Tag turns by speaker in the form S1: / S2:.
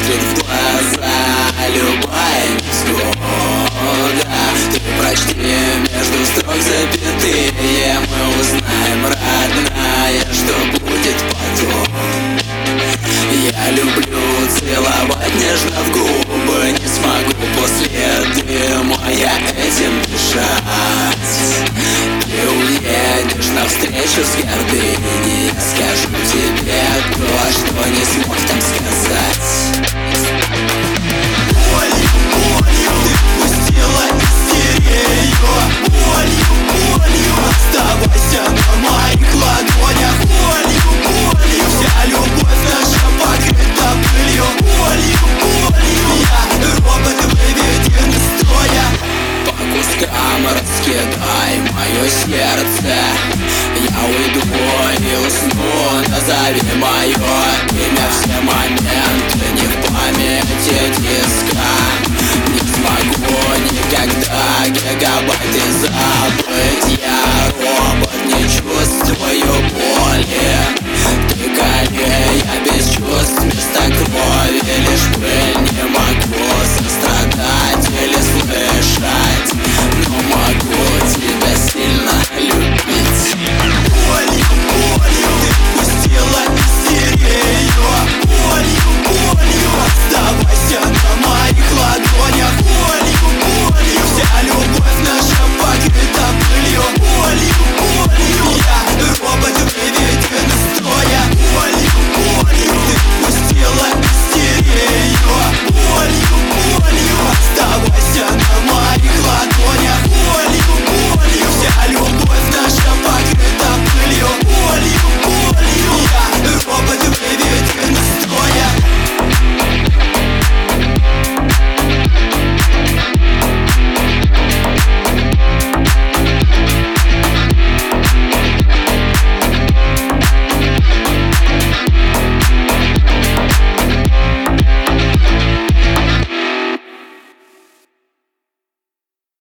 S1: смотрит в глаза любая невзгода. Ты прочти между строк запятые, мы узнаем, родная, что будет потом. Я люблю целовать нежно в губы, не смогу после дыма я этим дышать. Ты уедешь навстречу с гордыней, я скажу тебе то, что не смог там сказать. Болью, болью ты пустила истерию, болью оставайся на моих ладонях. Болью вся любовь наша покрыта пылью. Болью я робот, выведен из строя. По кускам раскидай мое сердце, я уйду и усну. Назови мое имя, все моменты не в памяти диска.